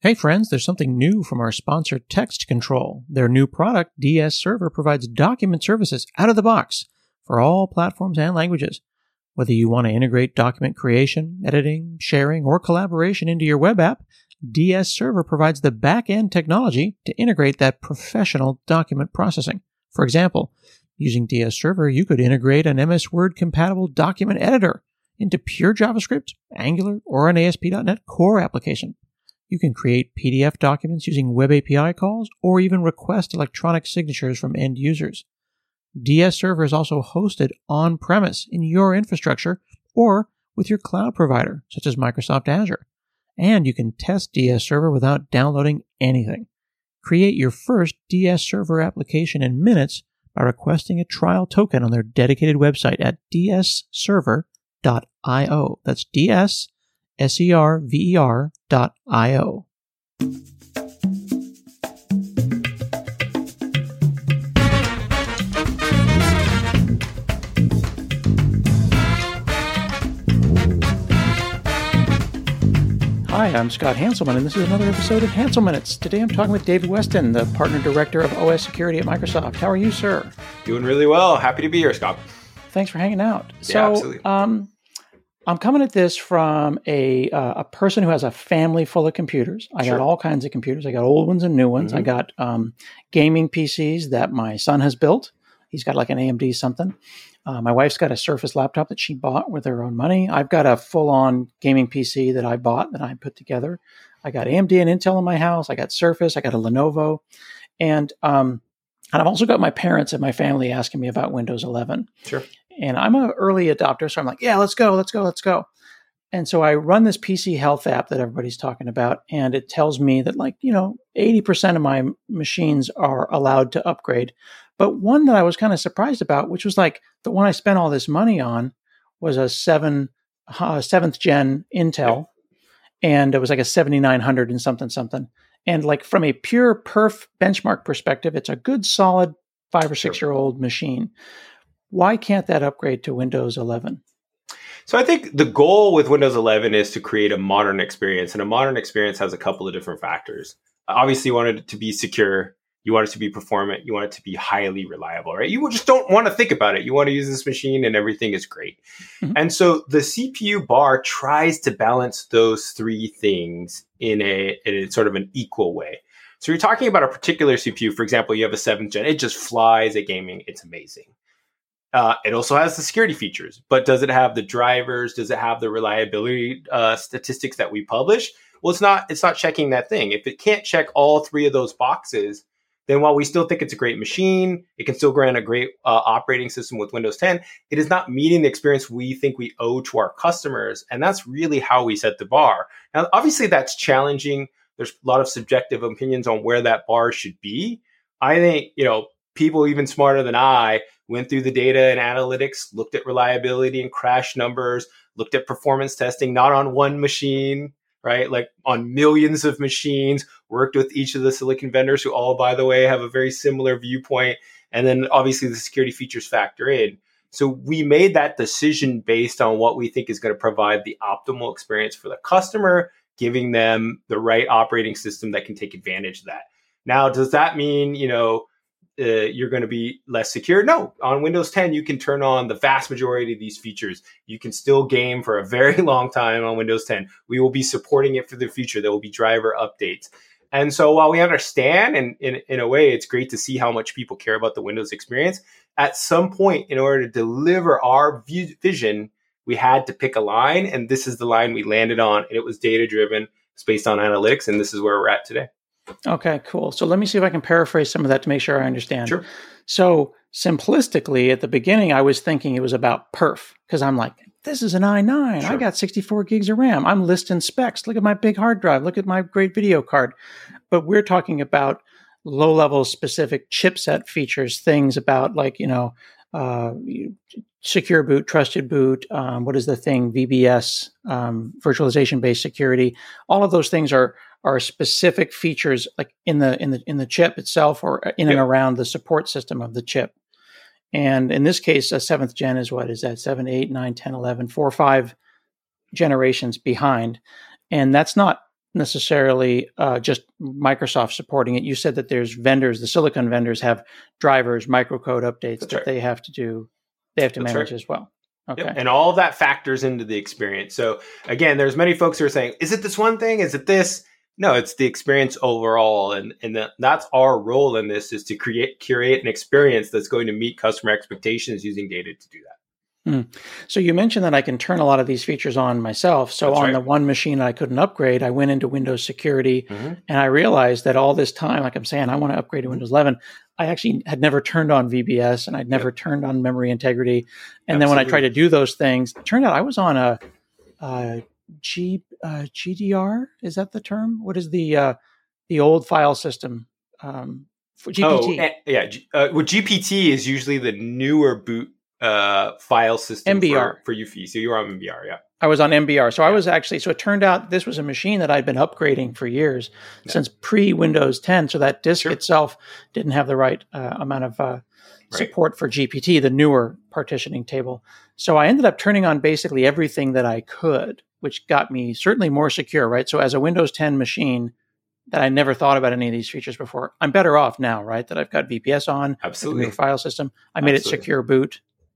Hey friends, there's something new from our sponsor Text Control. Their new product, DS Server, provides document services out of the box for all platforms and languages. Whether you want to integrate document creation, editing, sharing, or collaboration into your web app, DS Server provides the back-end technology to integrate that professional document processing. For example, using DS Server, you could integrate an MS Word compatible document editor into pure JavaScript, Angular, or an ASP.NET Core application. You can create PDF documents using Web API calls or even request electronic signatures from end users. DS Server is also hosted on-premise in your infrastructure or with your cloud provider, such as Microsoft Azure. And you can test DS Server without downloading anything. Create your first DS Server application in minutes by requesting a trial token on their dedicated website at dsserver.io. That's DSSERVER.io. Hi, I'm Scott Hanselman, and this is another episode of Hansel Minutes. Today I'm talking with David Weston, the Partner Director of OS Security at Microsoft. How are you, sir? Doing really well. Happy to be here, Scott. Thanks for hanging out. Yeah, absolutely. I'm coming at this from a person who has a family full of computers. I got all kinds of computers. I got old ones and new ones. I got gaming PCs that my son has built. He's got like an AMD something. My wife's got a Surface laptop that she bought with her own money. I've got a full-on gaming PC that I bought, that I put together. I got AMD and Intel in my house. I got Surface. I got a Lenovo. And I've also got my parents and my family asking me about Windows 11. Sure. And I'm an early adopter, so I'm like, yeah, let's go. And so I run this PC Health app that everybody's talking about, and it tells me that 80% of my machines are allowed to upgrade. But one that I was kind of surprised about, which was like the one I spent all this money on, was a 7th gen Intel, and it was like a 7900 and something. And like from a pure perf benchmark perspective, it's a good solid 5 or 6 year old machine. Why can't that upgrade to Windows 11? So I think the goal with Windows 11 is to create a modern experience. And a modern experience has a couple of different factors. Obviously, you want it to be secure. You want it to be performant. You want it to be highly reliable, right? You just don't want to think about it. You want to use this machine and everything is great. Mm-hmm. And so the CPU bar tries to balance those three things in a sort of an equal way. So you're talking about a particular CPU. For example, you have a 7th gen. It just flies at gaming. It's amazing. It also has the security features, but does it have the drivers? Does it have the reliability statistics that we publish? Well, it's not checking that thing. If it can't check all three of those boxes, then while we still think it's a great machine, it can still grant a great operating system with Windows 10, it is not meeting the experience we think we owe to our customers. And that's really how we set the bar. Now, obviously, that's challenging. There's a lot of subjective opinions on where that bar should be. I think, people even smarter than I went through the data and analytics, looked at reliability and crash numbers, looked at performance testing, not on one machine, right? Like on millions of machines, worked with each of the silicon vendors who all, by the way, have a very similar viewpoint. And then obviously the security features factor in. So we made that decision based on what we think is going to provide the optimal experience for the customer, giving them the right operating system that can take advantage of that. Now, does that mean, you're going to be less secure? No. On Windows 10, you can turn on the vast majority of these features. You can still game for a very long time on Windows 10. We will be supporting it for the future. There will be driver updates. And so while we understand, and in a way, it's great to see how much people care about the Windows experience, at some point, in order to deliver our vision, we had to pick a line. And this is the line we landed on. And it was data-driven. It's based on analytics. And this is where we're at today. Okay, cool. So let me see if I can paraphrase some of that to make sure I understand. Sure. So simplistically, at the beginning, I was thinking it was about perf because I'm like, this is an i9. Sure. I got 64 gigs of RAM. I'm listing specs. Look at my big hard drive. Look at my great video card. But we're talking about low-level specific chipset features, things about secure boot, trusted boot. What is the thing? VBS, virtualization-based security. All of those things are specific features like in the chip itself or in and around the support system of the chip. And in this case, a 7th gen is what is that? 7, 8, 9, 10, 11, 4 or 5 generations behind. And that's not necessarily just Microsoft supporting it. You said that there's vendors, the silicon vendors have drivers, microcode updates that they have to do. They have to manage as well. Okay. Yep. And all of that factors into the experience. So again, there's many folks who are saying, is it this one thing? Is it this? No, it's the experience overall. And that's our role in this, is to curate an experience that's going to meet customer expectations using data to do that. So you mentioned that I can turn a lot of these features on myself. So on the one machine that I couldn't upgrade, I went into Windows Security and I realized that all this time, like I'm saying, I want to upgrade to Windows 11. I actually had never turned on VBS and I'd never turned on memory integrity. And then when I tried to do those things, it turned out I was on a GDR. Is that the term? What is the old file system? For GPT. Well, GPT is usually the newer boot file system MBR for UFI. So you were on MBR, yeah. I was on MBR. So I was actually, so it turned out this was a machine that I'd been upgrading for years, since pre-Windows 10. So that disk itself didn't have the right amount of support for GPT, the newer partitioning table. So I ended up turning on basically everything that I could, which got me certainly more secure, right? So as a Windows 10 machine that I never thought about any of these features before, I'm better off now, right? That I've got VPS on, absolutely, the file system. I made it secure boot.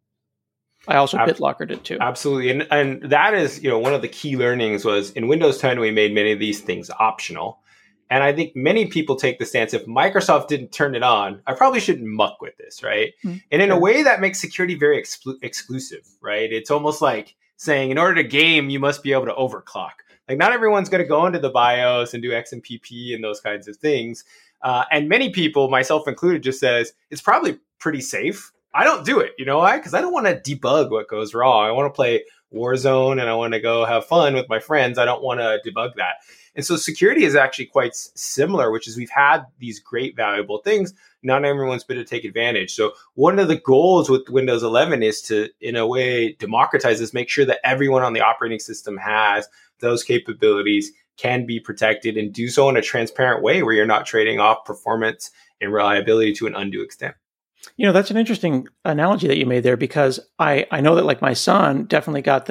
I also BitLockered it too. Absolutely. And that is, one of the key learnings was in Windows 10, we made many of these things optional. And I think many people take the stance, if Microsoft didn't turn it on, I probably shouldn't muck with this, right? Mm-hmm. And in a way that makes security very exclusive, right? It's almost like saying, in order to game, you must be able to overclock. Like, not everyone's going to go into the BIOS and do XMPP and those kinds of things. And many people, myself included, just says, it's probably pretty safe. I don't do it. You know why? Because I don't want to debug what goes wrong. I want to play Warzone and I want to go have fun with my friends. I don't want to debug that. And so security is actually quite similar, which is we've had these great valuable things. Not everyone's been to take advantage. So one of the goals with Windows 11 is to, in a way, democratize this, make sure that everyone on the operating system has those capabilities, can be protected, and do so in a transparent way where you're not trading off performance and reliability to an undue extent. That's an interesting analogy that you made there, because I know that, like, my son definitely got the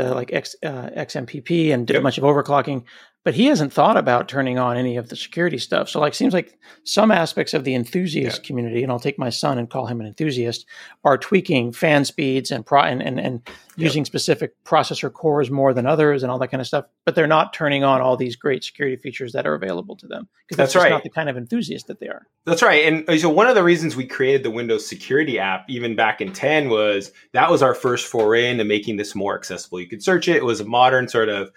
XMPP and did a bunch of overclocking, but he hasn't thought about turning on any of the security stuff. So, seems like some aspects of the enthusiast community, and I'll take my son and call him an enthusiast, are tweaking fan speeds and using specific processor cores more than others and all that kind of stuff. But they're not turning on all these great security features that are available to them, because that's just not the kind of enthusiast that they are. That's right. And so one of the reasons we created the Windows Security app, even back in 10, was that was our first foray into making this more accessible. You could search it. It was a modern sort of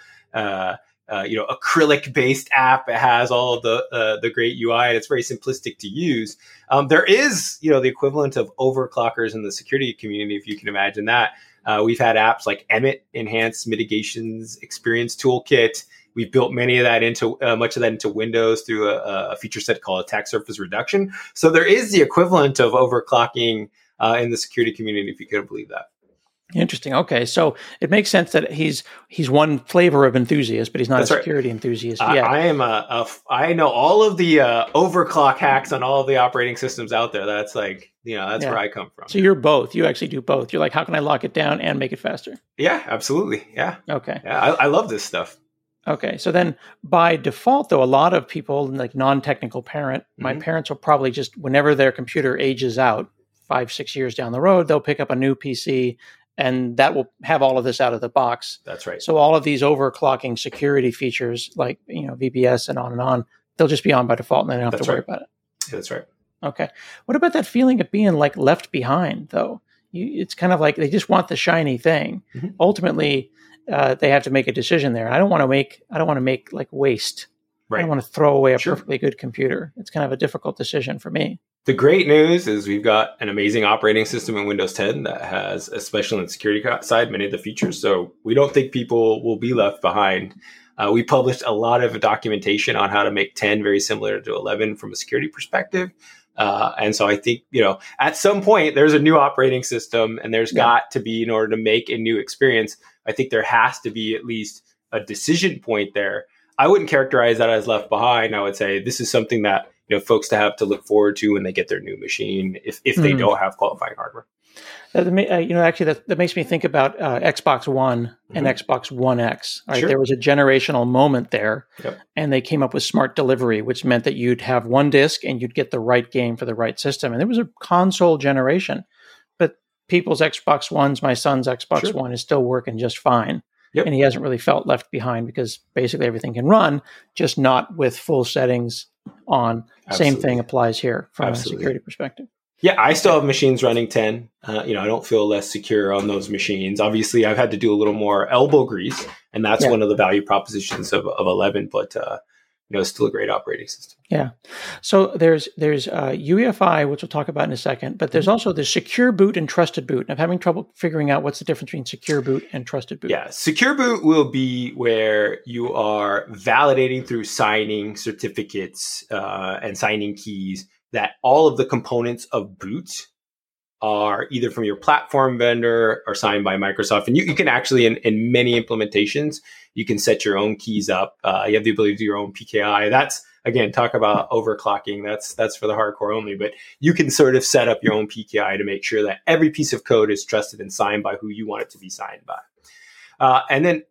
acrylic-based app. It has all of the great UI, and it's very simplistic to use. There is, the equivalent of overclockers in the security community, if you can imagine that. We've had apps like Emmet, Enhanced Mitigations Experience Toolkit. We've built much of that into Windows through a feature set called Attack Surface Reduction. So there is the equivalent of overclocking in the security community, if you couldn't believe that. Interesting. Okay, so it makes sense that he's one flavor of enthusiast, but he's not a security enthusiast yet. I know all of the overclock hacks on all of the operating systems out there. That's where I come from. So you're both. You actually do both. You're like, how can I lock it down and make it faster? Yeah, absolutely. Yeah. Okay. Yeah, I love this stuff. Okay, so then by default, though, a lot of people, like non-technical parent, my parents will probably just, whenever their computer ages out, 5-6 years down the road, they'll pick up a new PC, and that will have all of this out of the box. That's right. So all of these overclocking security features, like VBS and on, they'll just be on by default, and they don't have to worry about it. Yeah, that's right. Okay. What about that feeling of being like left behind, though? It's kind of like they just want the shiny thing. Mm-hmm. Ultimately, they have to make a decision there. I don't want to make like waste. Right. I don't want to throw away a perfectly good computer. It's kind of a difficult decision for me. The great news is we've got an amazing operating system in Windows 10 that has, especially on the security side, many of the features. So we don't think people will be left behind. We published a lot of documentation on how to make 10 very similar to 11 from a security perspective. And so I think, at some point there's a new operating system, and there's got to be, in order to make a new experience, I think there has to be at least a decision point there. I wouldn't characterize that as left behind. I would say this is something that folks to have to look forward to when they get their new machine, if they don't have qualifying hardware. Actually, that makes me think about Xbox One and Xbox One X. Right? Sure. There was a generational moment there, Yep. and they came up with smart delivery, which meant that you'd have one disc and you'd get the right game for the right system. And there was a console generation, but people's Xbox Ones, my son's Xbox One, is still working just fine. Yep. And he hasn't really felt left behind because basically everything can run, just not with full settings on. Absolutely. Same thing applies here from a security perspective. Yeah, I still have machines running 10. I don't feel less secure on those machines. Obviously, I've had to do a little more elbow grease, and that's one of the value propositions of 11. But it's still a great operating system. Yeah. So there's UEFI, which we'll talk about in a second, but there's also the secure boot and trusted boot. And I'm having trouble figuring out what's the difference between secure boot and trusted boot. Yeah, secure boot will be where you are validating through signing certificates and signing keys that all of the components of boot are either from your platform vendor or signed by Microsoft. And you can actually, in many implementations, you can set your own keys up. You have the ability to do your own PKI. That's, again, talk about overclocking. That's for the hardcore only. But you can sort of set up your own PKI to make sure that every piece of code is trusted and signed by who you want it to be signed by.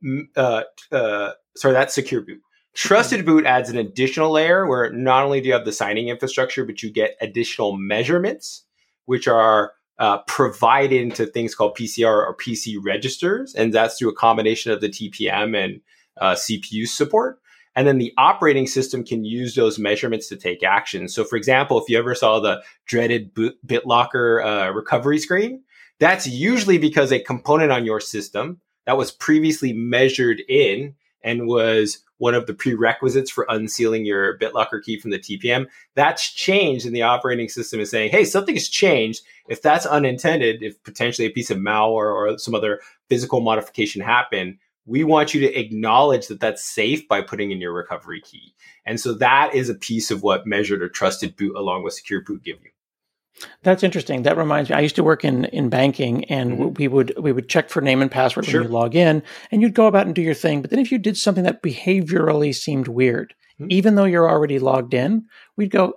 That's secure boot. Trusted boot adds an additional layer where not only do you have the signing infrastructure, but you get additional measurements, which are provided into things called PCR or PC registers. And that's through a combination of the TPM and CPU support. And then the operating system can use those measurements to take action. So for example, if you ever saw the dreaded BitLocker recovery screen, that's usually because a component on your system that was previously measured in and was one of the prerequisites for unsealing your BitLocker key from the TPM, that's changed, and the operating system is saying, hey, something has changed. If that's unintended, if potentially a piece of malware or some other physical modification happened, we want you to acknowledge that that's safe by putting in your recovery key. And so that is a piece of what measured or trusted boot along with secure boot give you. That's interesting. That reminds me, I used to work in banking, and we would check for name and password when you log in, and you'd go about and do your thing. But then if you did something that behaviorally seemed weird, even though you're already logged in, we'd go,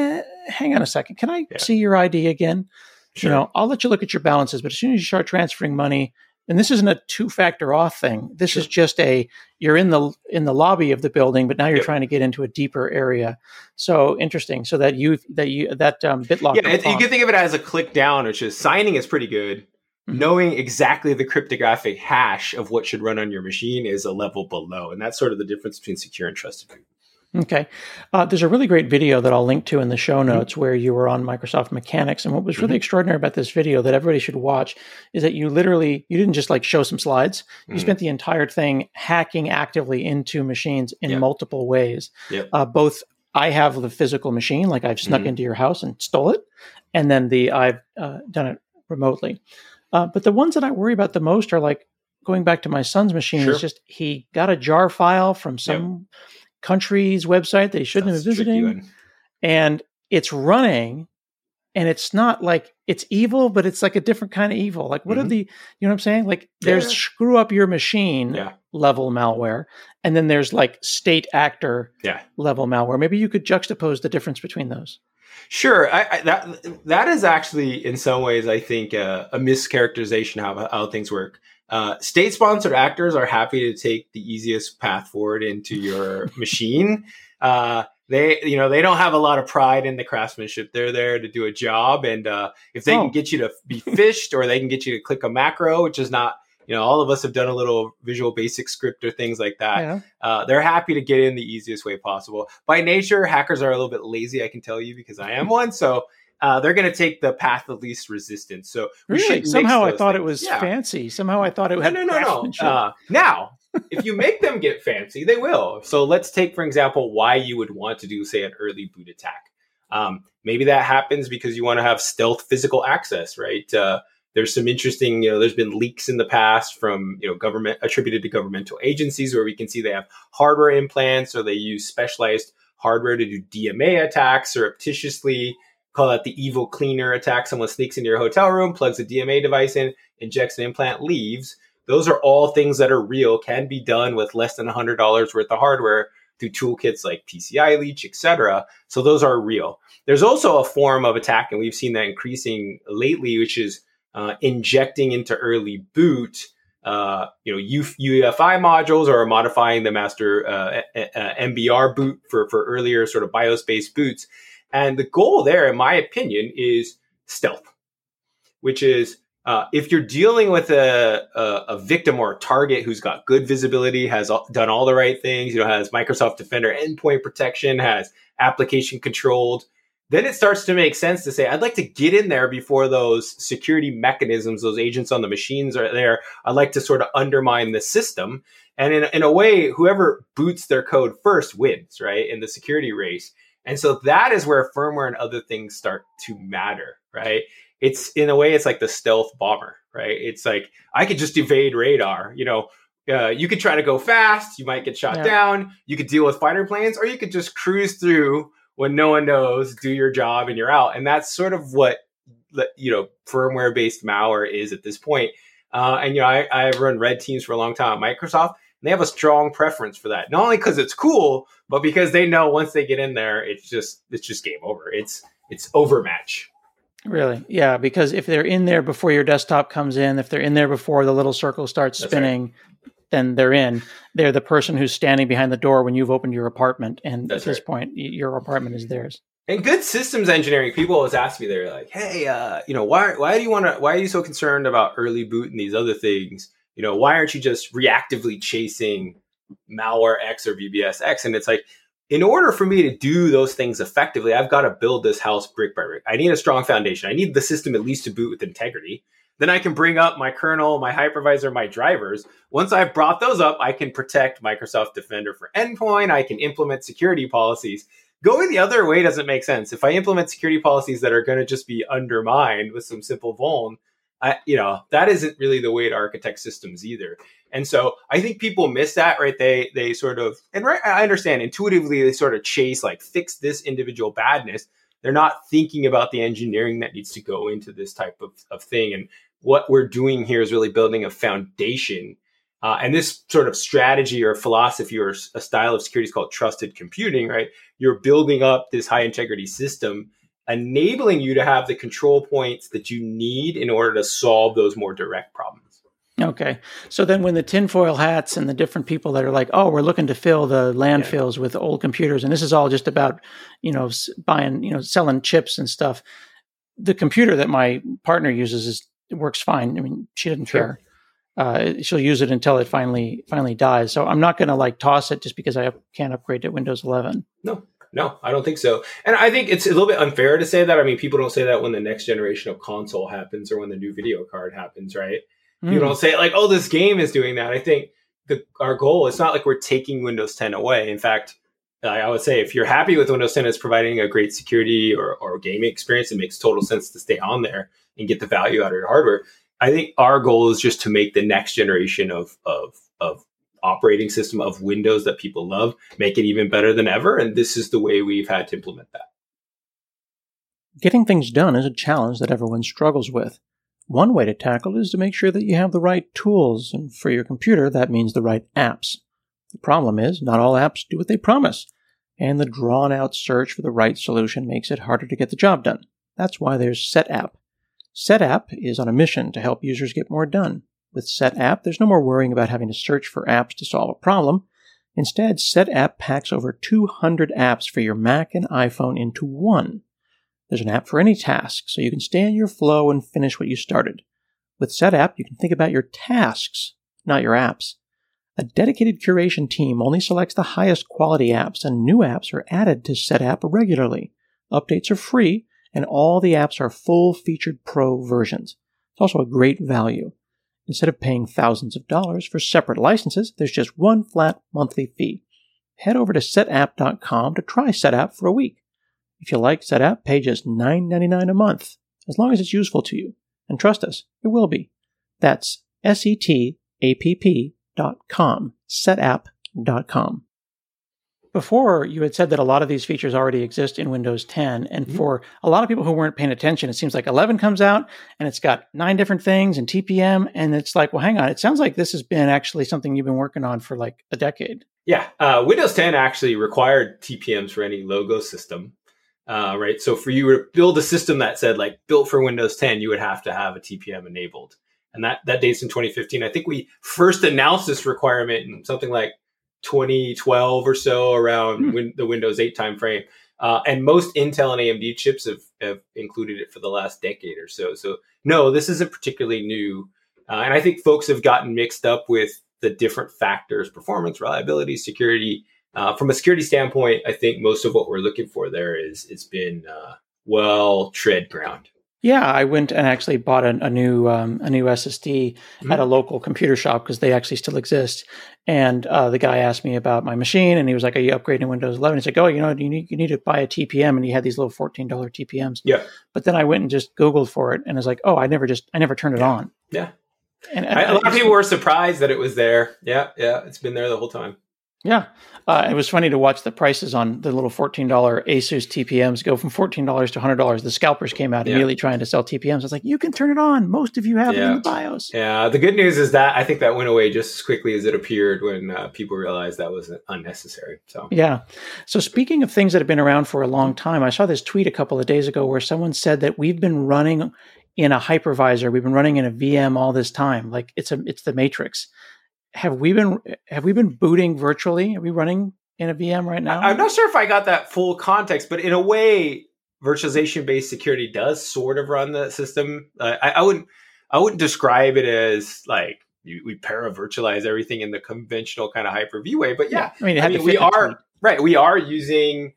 hang on a second. Can I see your ID again? Sure. I'll let you look at your balances, but as soon as you start transferring money, and this isn't a two-factor auth thing. This is just you're in the lobby of the building, but now you're trying to get into a deeper area. So interesting. So that BitLocker. Yeah, you can think of it as a click down, which is signing is pretty good. Knowing exactly the cryptographic hash of what should run on your machine is a level below, and that's sort of the difference between secure and trusted boot. Okay. There's a really great video that I'll link to in the show notes where you were on Microsoft Mechanics. And what was really extraordinary about this video that everybody should watch is that you didn't just show some slides. You spent the entire thing hacking actively into machines in multiple ways. Both I have the physical machine, like I've snuck into your house and stole it. And then I've done it remotely. But the ones that I worry about the most are going back to my son's machine. It's just, he got a jar file from some country's website they shouldn't have been visiting, and it's running, and it's not it's evil, but it's a different kind of evil. What are the, you know what I'm saying? There's screw up your machine level malware, and then there's state actor level malware. Maybe you could juxtapose the difference between those. Sure. That is actually in some ways, I think, a mischaracterization of how things work. State-sponsored actors are happy to take the easiest path forward into your machine. They don't have a lot of pride in the craftsmanship. They're there to do a job, and if they can get you to be phished, or they can get you to click a macro, which is not, all of us have done a little Visual Basic script or things like that. They're happy to get in the easiest way possible. By nature, hackers are a little bit lazy, I can tell you, because I am one. So they're going to take the path of least resistance. So really, somehow I thought it was fancy. Somehow I thought it had craftsmanship. Now, if you make them get fancy, they will. So let's take, for example, why you would want to do, say, an early boot attack. Maybe that happens because you want to have stealth physical access, right? There's some interesting, there's been leaks in the past from, government attributed to governmental agencies where we can see they have hardware implants, or they use specialized hardware to do DMA attacks surreptitiously. Call that the evil cleaner attack. Someone sneaks into your hotel room, plugs a DMA device in, injects an implant, leaves. Those are all things that are real, can be done with less than $100 worth of hardware through toolkits like PCI Leech, etc. So those are real. There's also a form of attack, and we've seen that increasing lately, which is injecting into early boot, UEFI modules or modifying the master MBR boot for earlier sort of BIOS-based boots. And the goal there, in my opinion, is stealth, which is if you're dealing with a victim or a target who's got good visibility, has done all the right things, has Microsoft Defender endpoint protection, has application controlled, then it starts to make sense to say, I'd like to get in there before those security mechanisms, those agents on the machines are there. I'd like to sort of undermine the system. And in a way, whoever boots their code first wins, right, in the security race. And so that is where firmware and other things start to matter, right? It's in a way, it's like the stealth bomber, right? It's like, I could just evade radar. You could try to go fast. You might get shot down. You could deal with fighter planes, or you could just cruise through when no one knows, do your job, and you're out. And that's sort of what, firmware-based malware is at this point. I've run red teams for a long time at Microsoft. And they have a strong preference for that. Not only because it's cool, but because they know once they get in there, it's just game over. It's overmatch. Really? Yeah, because if they're in there before your desktop comes in, if they're in there before the little circle starts spinning, then they're in. They're the person who's standing behind the door when you've opened your apartment. And at this point, your apartment is theirs. And good systems engineering, people always ask me, they're like, hey, why are you so concerned about early boot and these other things? Why aren't you just reactively chasing malware X or VBS X? And it's like, in order for me to do those things effectively, I've got to build this house brick by brick. I need a strong foundation. I need the system at least to boot with integrity. Then I can bring up my kernel, my hypervisor, my drivers. Once I've brought those up, I can protect Microsoft Defender for endpoint. I can implement security policies. Going the other way doesn't make sense. If I implement security policies that are going to just be undermined with some simple vuln, that isn't really the way to architect systems either. And so I think people miss that, right? They sort of, and right, I understand intuitively, they sort of chase, like, fix this individual badness. They're not thinking about the engineering that needs to go into this type of thing. And what we're doing here is really building a foundation. And this sort of strategy or philosophy or a style of security is called trusted computing, right? You're building up this high integrity system, enabling you to have the control points that you need in order to solve those more direct problems. Okay. So then when the tinfoil hats and the different people that are like, oh, we're looking to fill the landfills with old computers, and this is all just about, buying, selling chips and stuff. The computer that my partner uses works fine. I mean, she doesn't care. She'll use it until it finally dies. So I'm not going to toss it just because I can't upgrade to Windows 11. No, I don't think so. And I think it's a little bit unfair to say that. I mean, people don't say that when the next generation of console happens or when the new video card happens, right? You don't say like, oh, this game is doing that. I think our goal, it's not like we're taking Windows 10 away. In fact, I would say if you're happy with Windows 10, it's providing a great security or gaming experience. It makes total sense to stay on there and get the value out of your hardware. I think our goal is just to make the next generation of operating system of Windows that people love, make it even better than ever. And this is the way we've had to implement that. Getting things done is a challenge that everyone struggles with. One way to tackle it is to make sure that you have the right tools, and for your computer, that means the right apps. The problem is, not all apps do what they promise, and the drawn-out search for the right solution makes it harder to get the job done. That's why there's SetApp. SetApp is on a mission to help users get more done. With SetApp, there's no more worrying about having to search for apps to solve a problem. Instead, SetApp packs over 200 apps for your Mac and iPhone into one. There's an app for any task, so you can stay in your flow and finish what you started. With SetApp, you can think about your tasks, not your apps. A dedicated curation team only selects the highest quality apps, and new apps are added to SetApp regularly. Updates are free, and all the apps are full-featured pro versions. It's also a great value. Instead of paying thousands of dollars for separate licenses, there's just one flat monthly fee. Head over to setapp.com to try SetApp for a week. If you like SetApp, pay just $9.99 a month, as long as it's useful to you. And trust us, it will be. That's setapp.com, setapp.com. Before, you had said that a lot of these features already exist in Windows 10, and for a lot of people who weren't paying attention, it seems like 11 comes out, and it's got 9 different things and TPM, and it's like, well, hang on, it sounds like this has been actually something you've been working on for like a decade. Yeah, Windows 10 actually required TPMs for any logo system. right? So for you to build a system that said like built for Windows 10, you would have to have a TPM enabled. And that dates in 2015. I think we first announced this requirement in something like 2012 or so, around the Windows 8 timeframe. And most Intel and AMD chips have included it for the last decade or so. So no, this isn't particularly new. And I think folks have gotten mixed up with the different factors: performance, reliability, security. From a security standpoint, I think most of what we're looking for there it's been well tread ground. Yeah, I went and actually bought a new SSD at a local computer shop, because they actually still exist. And the guy asked me about my machine, and he was like, "Are you upgrading to Windows 11?" He's like, "Oh, you need to buy a TPM," and he had these little $14 TPMs. Yeah. But then I went and just Googled for it, and I was like, "Oh, I never turned it on." Yeah. And a lot of people were surprised that it was there. Yeah, it's been there the whole time. Yeah. It was funny to watch the prices on the little $14 Asus TPMs go from $14 to $100. The scalpers came out immediately trying to sell TPMs. I was like, you can turn it on. Most of you have it in the BIOS. Yeah. The good news is that I think that went away just as quickly as it appeared when people realized that was unnecessary. So yeah. So speaking of things that have been around for a long time, I saw this tweet a couple of days ago where someone said that we've been running in a hypervisor. We've been running in a VM all this time. Like it's the Matrix. Have we been booting virtually? Are we running in a VM right now? I'm not sure if I got that full context, but in a way, virtualization-based security does sort of run the system. I wouldn't describe it as like we para-virtualize everything in the conventional kind of Hyper-V way, but yeah. I mean, we are using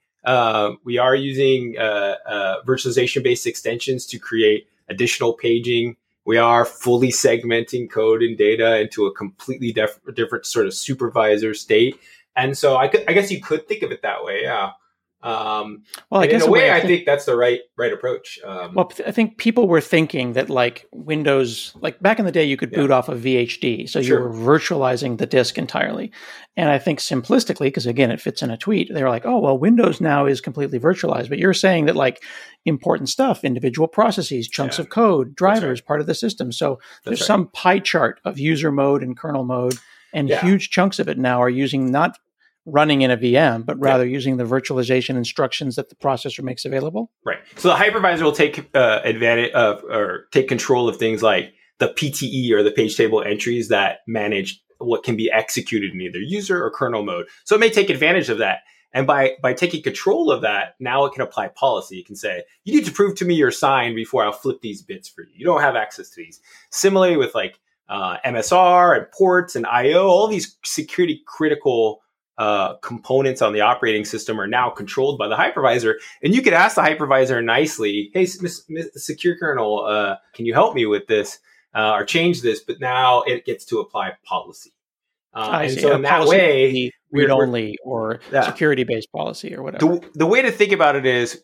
virtualization-based extensions to create additional paging. We are fully segmenting code and data into a completely different sort of supervisor state. And so I guess you could think of it that way. Yeah. Well, I guess in a way, I think that's the right approach. I think people were thinking that like Windows, like back in the day, you could boot off of VHD. So you were virtualizing the disk entirely. And I think simplistically, because again, it fits in a tweet, they were like, oh, well, Windows now is completely virtualized. But you're saying that like important stuff, individual processes, chunks of code, drivers, part of the system. So there's some pie chart of user mode and kernel mode. And huge chunks of it now are using not running in a VM, but rather using the virtualization instructions that the processor makes available. Right. So the hypervisor will take advantage of or take control of things like the PTE or the page table entries that manage what can be executed in either user or kernel mode. So it may take advantage of that. And by taking control of that, now it can apply policy. It can say, you need to prove to me you're signed before I'll flip these bits for you. You don't have access to these. Similarly with like MSR and ports and IO, all these security critical components on the operating system are now controlled by the hypervisor. And you could ask the hypervisor nicely, hey, secure kernel, can you help me with this or change this? But now it gets to apply policy. And so in that way, read-only or security-based policy or whatever. The way to think about it is,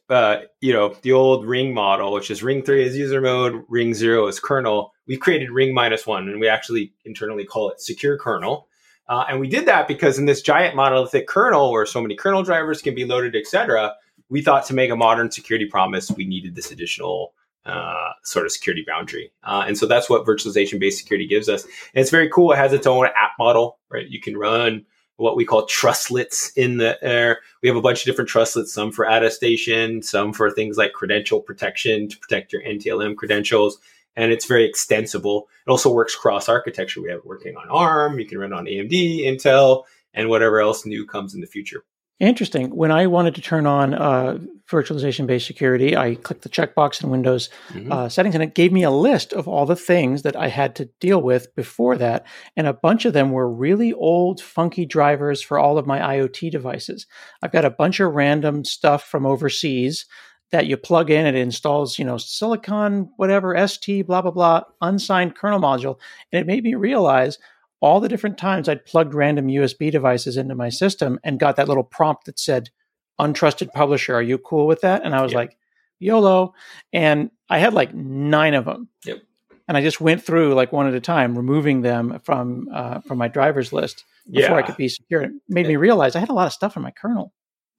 the old ring model, which is ring 3 is user mode, ring 0 is kernel. We've created ring -1, and we actually internally call it secure kernel. And we did that because in this giant monolithic kernel where so many kernel drivers can be loaded, et cetera, we thought to make a modern security promise, we needed this additional sort of security boundary. And so that's what virtualization-based security gives us. And it's very cool. It has its own app model, right? You can run what we call trustlets in there. We have a bunch of different trustlets, some for attestation, some for things like credential protection to protect your NTLM credentials. And it's very extensible. It also works cross-architecture. We have it working on ARM. You can run on AMD, Intel, and whatever else new comes in the future. Interesting. When I wanted to turn on virtualization-based security, I clicked the checkbox in Windows settings, and it gave me a list of all the things that I had to deal with before that. And a bunch of them were really old, funky drivers for all of my IoT devices. I've got a bunch of random stuff from overseas that you plug in, it installs, Silicon, whatever, ST, blah, blah, blah, unsigned kernel module. And it made me realize all the different times I'd plugged random USB devices into my system and got that little prompt that said, untrusted publisher, are you cool with that? And I was like, YOLO. And I had like 9 of them. Yep. And I just went through like one at a time, removing them from my drivers list before I could be secure. It made me realize I had a lot of stuff in my kernel.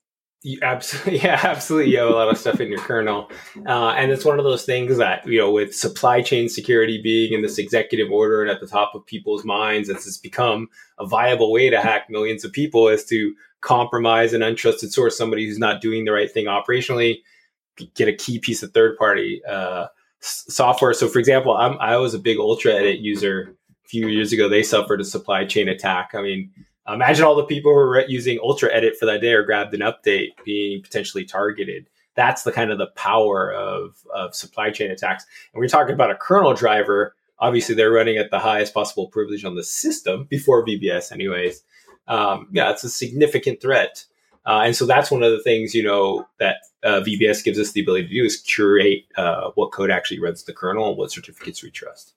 You absolutely have a lot of stuff in your kernel. And it's one of those things that, with supply chain security being in this executive order and at the top of people's minds, it's become a viable way to hack millions of people is to compromise an untrusted source, somebody who's not doing the right thing operationally. get a key piece of third party software. So, for example, I was a big UltraEdit user a few years ago. They suffered a supply chain attack. I mean, imagine all the people who were using UltraEdit for that day or grabbed an update being potentially targeted. That's the kind of the power of supply chain attacks. And we're talking about a kernel driver. Obviously, they're running at the highest possible privilege on the system before VBS anyways. It's a significant threat. And so that's one of the things, that VBS gives us the ability to do is curate what code actually runs the kernel and what certificates we trust.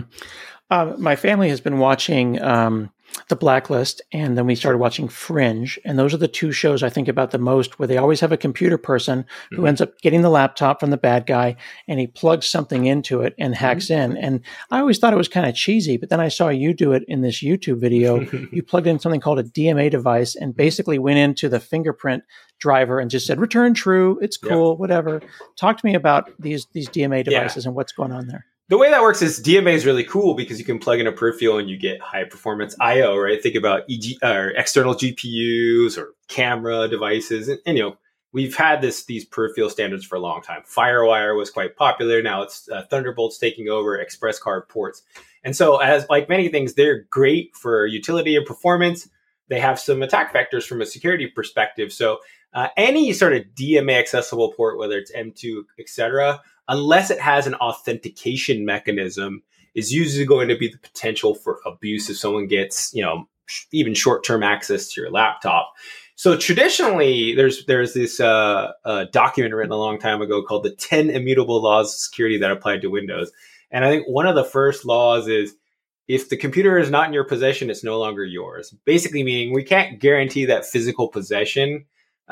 My family has been watching The Blacklist, and then we started watching Fringe. And those are the two shows I think about the most, where they always have a computer person who ends up getting the laptop from the bad guy, and he plugs something into it and hacks in. And I always thought it was kind of cheesy, but then I saw you do it in this YouTube video. You plugged in something called a DMA device and basically went into the fingerprint driver and just said, return true, it's cool, whatever. Talk to me about these DMA devices and what's going on there. The way that works is DMA is really cool because you can plug in a peripheral and you get high performance IO, right? Think about external GPUs or camera devices. And we've had these peripheral standards for a long time. FireWire was quite popular. Now it's Thunderbolt's taking over, Express card ports. And so as like many things, they're great for utility and performance. They have some attack vectors from a security perspective. So any sort of DMA accessible port, whether it's M2, et cetera, unless it has an authentication mechanism, is usually going to be the potential for abuse if someone gets, even short-term access to your laptop. So traditionally, there's this document written a long time ago called the 10 Immutable Laws of Security that applied to Windows. And I think one of the first laws is if the computer is not in your possession, it's no longer yours. Basically meaning we can't guarantee that physical possession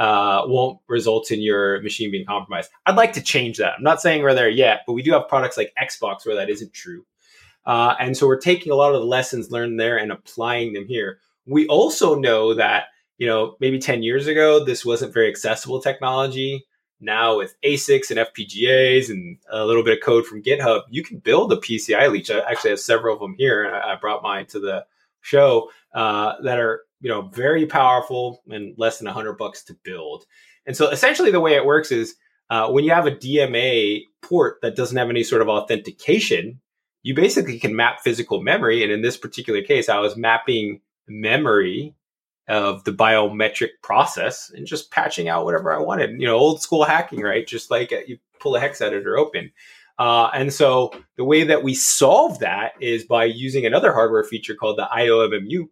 won't result in your machine being compromised. I'd like to change that. I'm not saying we're there yet, but we do have products like Xbox where that isn't true. And so we're taking a lot of the lessons learned there and applying them here. We also know that, maybe 10 years ago, this wasn't very accessible technology. Now with ASICs and FPGAs and a little bit of code from GitHub, you can build a PCI leech. I actually have several of them here. I brought mine to the show that are very powerful and less than $100 to build. And so essentially the way it works is when you have a DMA port that doesn't have any sort of authentication, you basically can map physical memory. And in this particular case, I was mapping memory of the biometric process and just patching out whatever I wanted. Old school hacking, right? Just like you pull a hex editor open. And so the way that we solve that is by using another hardware feature called the IOMMU,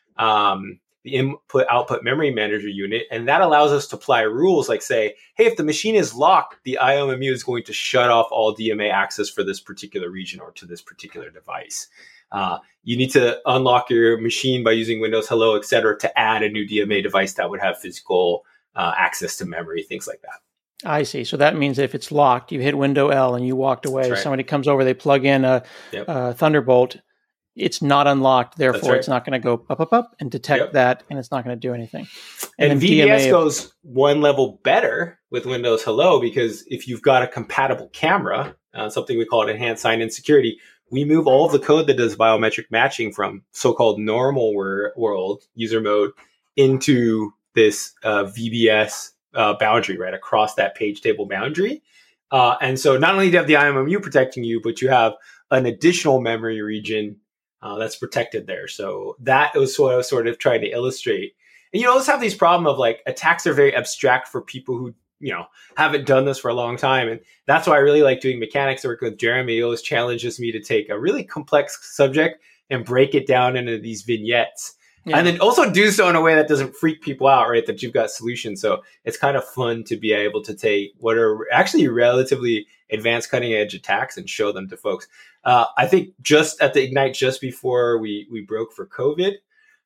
the input-output memory manager unit. And that allows us to apply rules like say, hey, if the machine is locked, the IOMMU is going to shut off all DMA access for this particular region or to this particular device. You need to unlock your machine by using Windows Hello, et cetera, to add a new DMA device that would have physical access to memory, things like that. I see. So that means if it's locked, you hit Window L and you walked away, right. Somebody comes over, they plug in a Thunderbolt, it's not unlocked, therefore it's not going to go up and detect that, and it's not going to do anything. And VBS goes one level better with Windows Hello because if you've got a compatible camera, something we call it enhanced sign-in security, we move all of the code that does biometric matching from so-called normal world user mode into this VBS boundary, right, across that page table boundary. And so not only do you have the IMMU protecting you, but you have an additional memory region that's protected there. So that was what I was sort of trying to illustrate. And you always have these problem of like attacks are very abstract for people who, haven't done this for a long time. And that's why I really like doing mechanics work with Jeremy. He always challenges me to take a really complex subject and break it down into these vignettes. Yeah. And then also do so in a way that doesn't freak people out, right? That you've got solutions. So it's kind of fun to be able to take what are actually relatively advanced cutting edge attacks and show them to folks. I think just at the Ignite, just before we broke for COVID,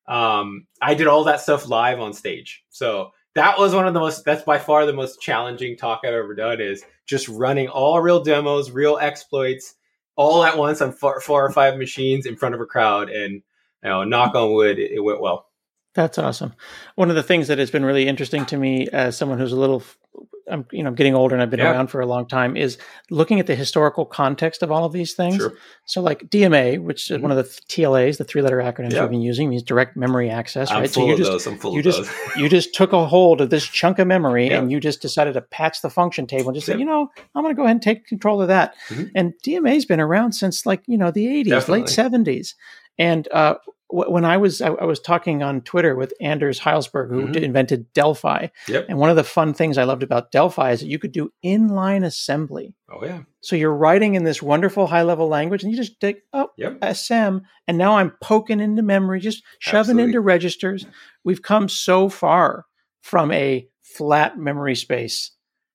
I did all that stuff live on stage. So that was that's by far the most challenging talk I've ever done, is just running all real demos, real exploits all at once on 4 or 5 machines in front of a crowd. And knock on wood, it went well. That's awesome. One of the things that has been really interesting to me as someone who's a little I'm getting older and I've been around for a long time, is looking at the historical context of all of these things. Sure. So like DMA, which is one of the TLAs, the 3-letter acronyms we've been using, means direct memory access, right? I'm full of those. You just took a hold of this chunk of memory and you just decided to patch the function table and just say, I'm going to go ahead and take control of that. And DMA's been around since the 80s, late 70s. And when I was talking on Twitter with Anders Heilsberg, who invented Delphi. And one of the fun things I loved about Delphi is that you could do inline assembly. Oh, yeah. So you're writing in this wonderful high-level language, and you just take, SM, and now I'm poking into memory, just shoving into registers. We've come so far from a flat memory space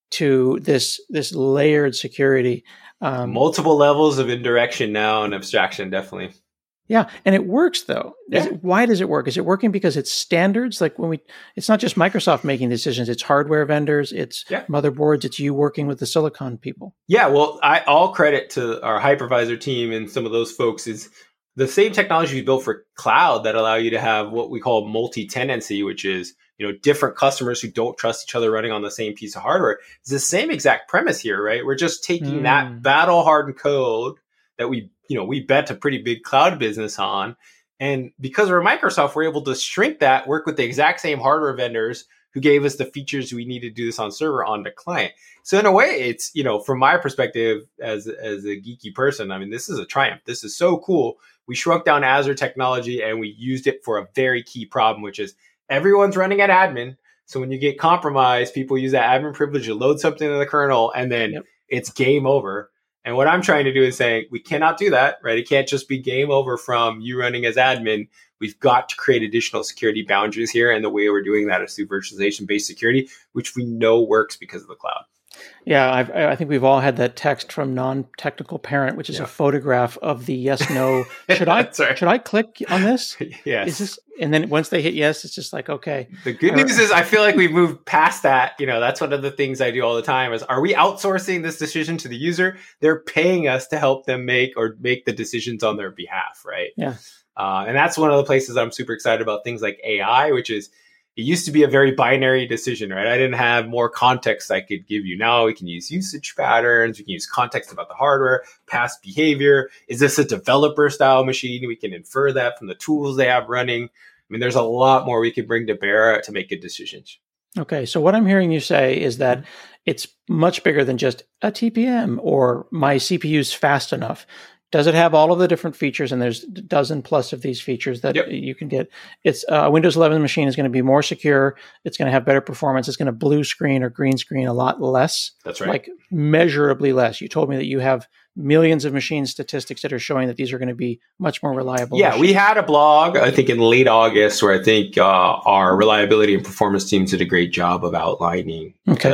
to this layered security. Multiple levels of indirection now and abstraction, definitely. Yeah. And it works though. Why does it work? Is it working because it's standards? Like it's not just Microsoft making decisions, it's hardware vendors, it's motherboards, it's you working with the silicon people. Yeah. Well, all credit to our hypervisor team and some of those folks is the same technology we built for cloud that allow you to have what we call multi-tenancy, which is, different customers who don't trust each other running on the same piece of hardware. It's the same exact premise here, right? We're just taking that battle hardened code that we bet a pretty big cloud business on. And because we're Microsoft, we're able to shrink that, work with the exact same hardware vendors who gave us the features we need to do this on server onto client. So in a way, it's, from my perspective as a geeky person, I mean, this is a triumph. This is so cool. We shrunk down Azure technology and we used it for a very key problem, which is everyone's running at admin. So when you get compromised, people use that admin privilege to load something in the kernel and then it's game over. And what I'm trying to do is saying we cannot do that, right? It can't just be game over from you running as admin. We've got to create additional security boundaries here. And the way we're doing that is through virtualization-based security, which we know works because of the cloud. Yeah, I think we've all had that text from non-technical parent, which is a photograph of the yes, no. Should I click on this? Yes. Is this? And then once they hit yes, it's just like, okay. The good news is I feel like we've moved past that. That's one of the things I do all the time is, are we outsourcing this decision to the user? They're paying us to help them make the decisions on their behalf, right? Yeah. And that's one of the places I'm super excited about things like AI, which is, it used to be a very binary decision, right? I didn't have more context I could give you. Now we can use usage patterns. We can use context about the hardware, past behavior. Is this a developer style machine? We can infer that from the tools they have running. I mean, there's a lot more we can bring to bear to make good decisions. Okay. So what I'm hearing you say is that it's much bigger than just a TPM or my CPU's fast enough. Does it have all of the different features? And there's a dozen plus of these features that you can get. It's a Windows 11 machine is going to be more secure. It's going to have better performance. It's going to blue screen or green screen a lot less. That's right. Like measurably less. You told me that you have millions of machine statistics that are showing that these are going to be much more reliable. Yeah, machines. We had a blog, I think in late August, where I think our reliability and performance teams did a great job of outlining what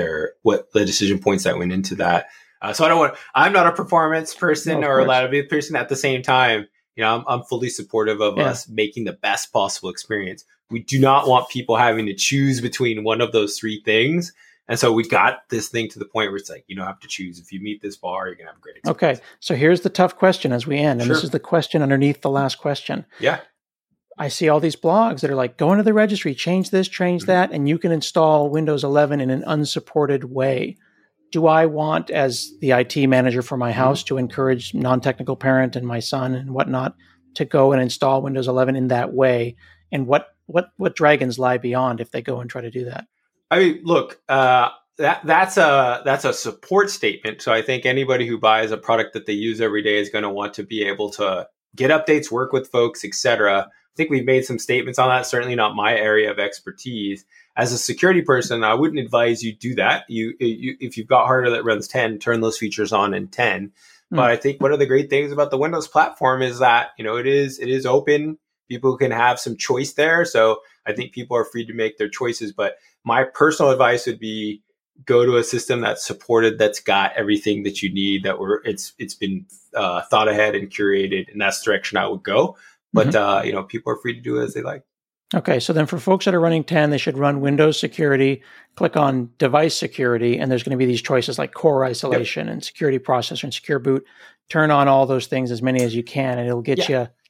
the decision points that went into that. So I'm not a performance person or a reliability person. At the same time, I'm fully supportive of us making the best possible experience. We do not want people having to choose between one of those three things. And so we got this thing to the point where it's like, you don't have to choose. If you meet this bar, you're going to have a great experience. Okay. So here's the tough question as we end. And this is the question underneath the last question. Yeah. I see all these blogs that are like, go into the registry, change this, change that, and you can install Windows 11 in an unsupported way. Do I want, as the IT manager for my house, to encourage non-technical parent and my son and whatnot to go and install Windows 11 in that way? And what dragons lie beyond if they go and try to do that? I mean, look, that's a support statement. So I think anybody who buys a product that they use every day is going to want to be able to get updates, work with folks, etc. I think we've made some statements on that. Certainly not my area of expertise. As a security person, I wouldn't advise you do that. If you've got hardware that runs 10, turn those features on in 10. But I think one of the great things about the Windows platform is that, it is open. People can have some choice there. So I think people are free to make their choices. But my personal advice would be go to a system that's supported, that's got everything that you need, it's been thought ahead and curated. And that's the direction I would go. But, people are free to do it as they like. Okay, so then for folks that are running 10, they should run Windows security, click on device security, and there's going to be these choices like core isolation and security processor and secure boot. Turn on all those things, as many as you can, and it'll get you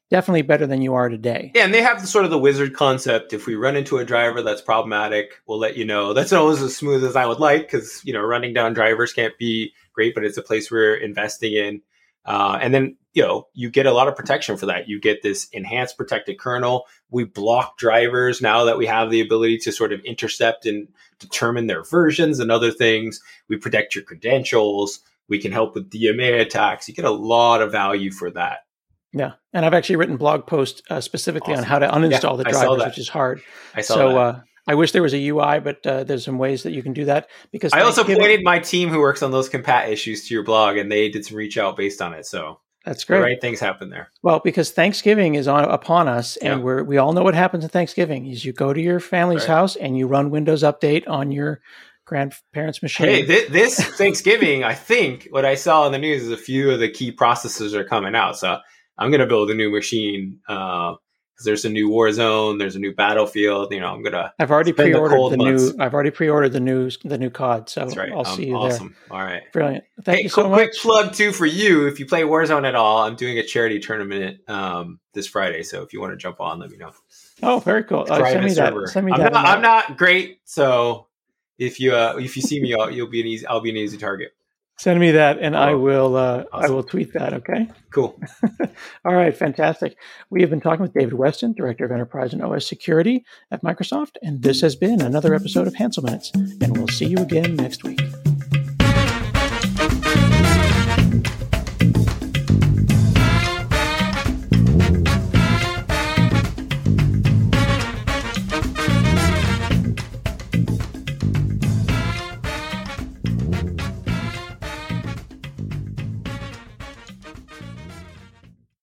definitely better than you are today. Yeah, and they have the wizard concept. If we run into a driver that's problematic, we'll let you know. That's not always as smooth as I would like because, running down drivers can't be great, but it's a place we're investing in. And then, you get a lot of protection for that. You get this enhanced protected kernel. We block drivers now that we have the ability to sort of intercept and determine their versions and other things. We protect your credentials. We can help with DMA attacks. You get a lot of value for that. Yeah. And I've actually written blog posts specifically on how to uninstall the drivers, which is hard. I saw that. I wish there was a UI, but there's some ways that you can do that. Because I also pointed my team who works on those compat issues to your blog, and they did some reach out based on it. So that's great. The right things happen there. Well, because Thanksgiving is upon us, and we all know what happens at Thanksgiving is you go to your family's house and you run Windows Update on your grandparents' machine. Hey, this Thanksgiving, I think what I saw in the news is a few of the key processors are coming out. So I'm going to build a new machine because there's a new Warzone, there's a new Battlefield. I've already pre-ordered the new COD. So that's right. I'll see you awesome. there. All right, brilliant. Thank you so much. Quick plug too for you. If you play Warzone at all, I'm doing a charity tournament this Friday. So if you want to jump on, let me know. Oh, very cool. Send me that. I'm not great, so if you see me, I'll be an easy target. Send me that, and I will tweet that. Okay. Cool. All right. Fantastic. We have been talking with David Weston, Director of Enterprise and OS Security at Microsoft, and this has been another episode of Hansel Minutes. And we'll see you again next week.